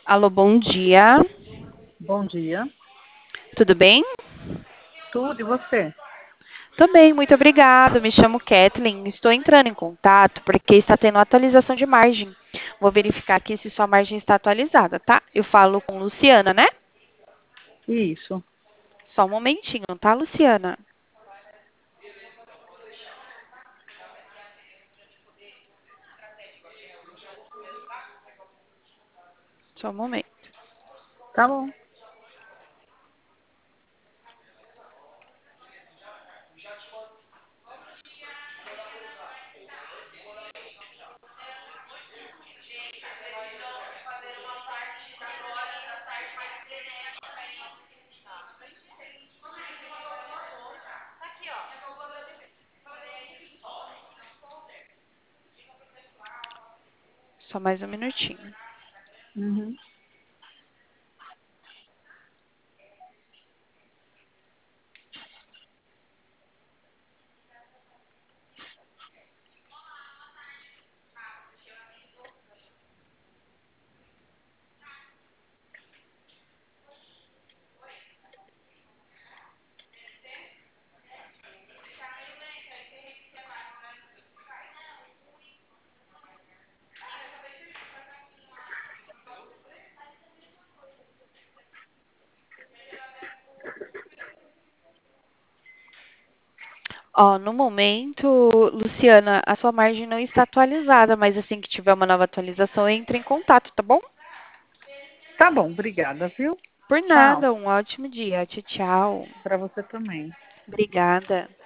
Alô, bom dia. Bom dia. Tudo bem? Tudo e você? Tô bem, muito obrigada. Me chamo Kathleen. Estou entrando em contato porque está tendo atualização de margem. Vou verificar aqui se sua margem está atualizada, tá? Eu falo com Luciana, né? Isso. Só um momentinho, tá, Luciana? Só um momento. Tá bom. Só mais um minutinho. Uhum. Ó, no momento, Luciana, a sua margem não está atualizada, mas assim que tiver uma nova atualização, entre em contato, tá bom? Tá bom, obrigada, viu? Por Tchau. nada, um ótimo dia. Tchau, tchau. Para você também. Obrigada.